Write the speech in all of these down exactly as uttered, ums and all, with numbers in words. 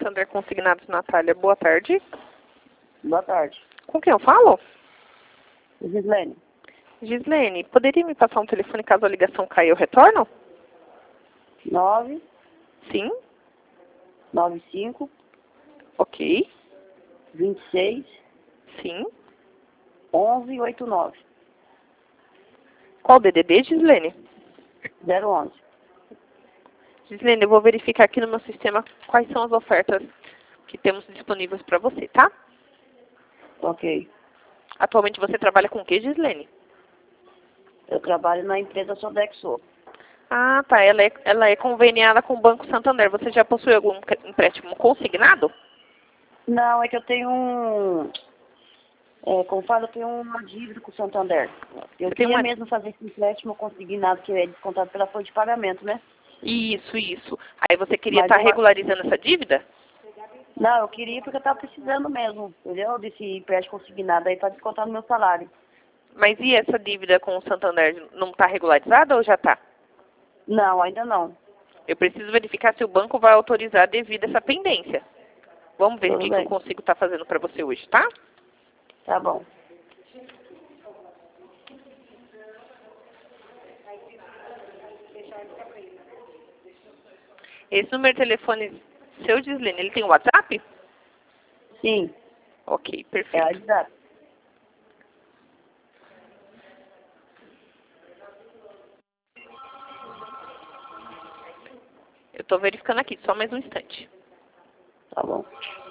Santander Consignados, Natália. Boa tarde. Boa tarde. Com quem eu falo? Gislene. Gislene, poderia me passar um telefone caso a ligação caia eu retorno? nove, Sim. nove cinco, Ok. vinte e seis, Sim. onze, oitenta e nove. Qual o D D D, Gislene? zero onze. Gislene, eu vou verificar aqui no meu sistema quais são as ofertas que temos disponíveis para você, tá? Ok. Atualmente você trabalha com o que, Gislene? Eu trabalho na empresa Sodexo. Ah, tá. Ela é, ela é conveniada com o Banco Santander. Você já possui algum empréstimo consignado? Não, é que eu tenho um... É, como falo, eu tenho uma dívida com o Santander. Eu Você tem queria uma... mesmo fazer esse empréstimo consignado, que é descontado pela folha de pagamento, né? Isso, isso. Aí você queria Mas estar eu... regularizando essa dívida? Não, eu queria porque eu estava precisando mesmo, entendeu? Desse empréstimo consignado aí para descontar no meu salário. Mas e essa dívida com o Santander não está regularizada ou já está? Não, ainda não. Eu preciso verificar se o banco vai autorizar devido a essa pendência. Vamos ver o Tudo que, que eu bem. consigo estar fazendo para você hoje, tá? Tá bom. Esse número de telefone seu, Gislene, ele tem WhatsApp? Sim, Ok, é a perfeito. exato. Eu estou verificando aqui, só mais um instante. Tá bom.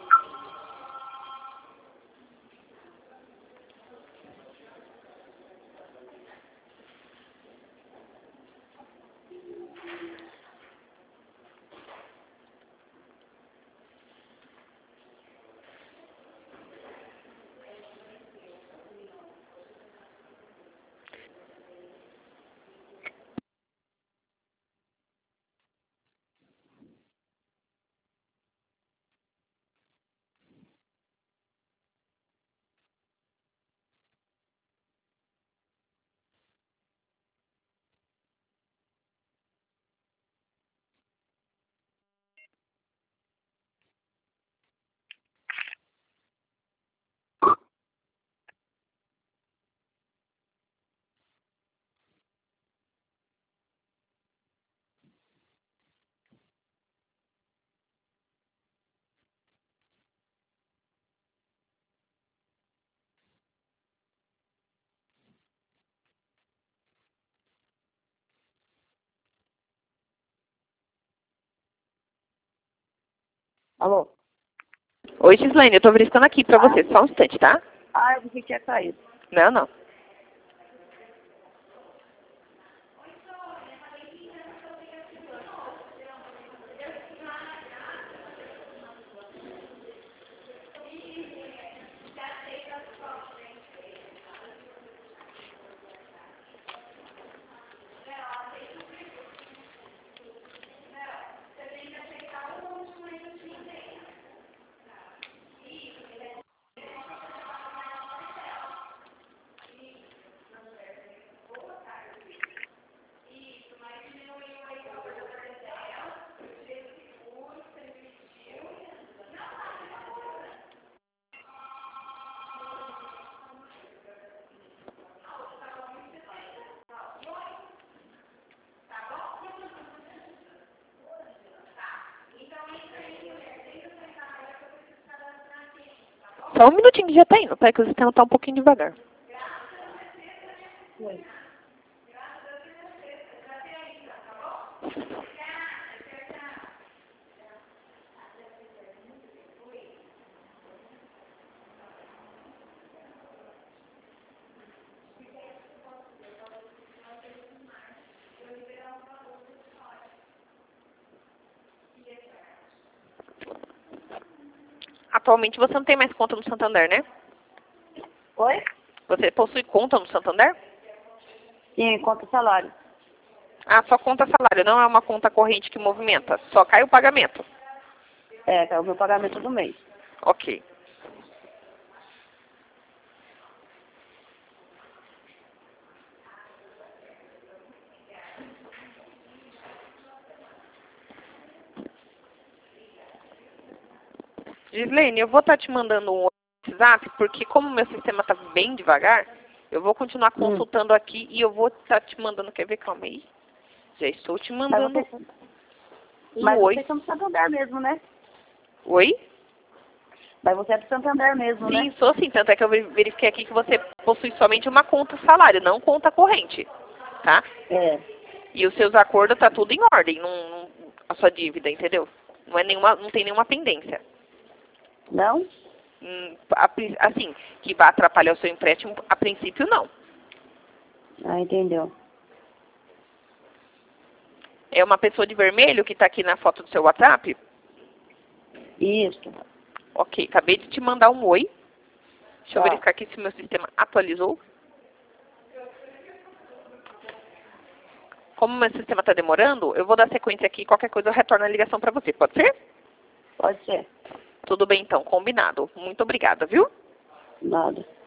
Alô? Oi, Gislene, eu estou verificando aqui para Ah, você, só um instante, tá? ah, eu pensei que tinha caído. Não, não. Só um minutinho que já tá indo, tá? Que o sistema tá um pouquinho devagar. Oi. Atualmente você não tem mais conta no Santander, né? Oi? Você possui conta no Santander? Sim, conta o salário. Ah, só conta salário, não é uma conta corrente que movimenta. Só cai o pagamento. É, é o meu pagamento do mês. Ok. Gislene, eu vou estar te mandando um WhatsApp, porque como o meu sistema está bem devagar, eu vou continuar Hum. consultando aqui e eu vou estar te mandando, quer ver? Calma aí. Já estou te mandando Mas você, um mas oi. vocês são do Santander mesmo, né? Oi? Mas você é do Santander mesmo, Sim, né? sou sim. Tanto é que eu verifiquei aqui que você possui somente uma conta salário, não conta corrente, tá? É. E os seus acordos tá tudo em ordem, não, não- a sua dívida, entendeu? Não é nenhuma, não tem nenhuma pendência. Não? Hum, a prin- assim, que vai atrapalhar o seu empréstimo, a princípio não. Ah, entendeu. É uma pessoa de vermelho que está aqui na foto do seu WhatsApp? Isso. Ok, acabei de te mandar um oi. Deixa eu Tá. verificar aqui se o meu sistema atualizou. Como o meu sistema está demorando, eu vou dar sequência aqui. Qualquer coisa eu retorno a ligação para você. Pode ser? Pode ser. Tudo bem então, combinado. Muito obrigada, viu? Nada.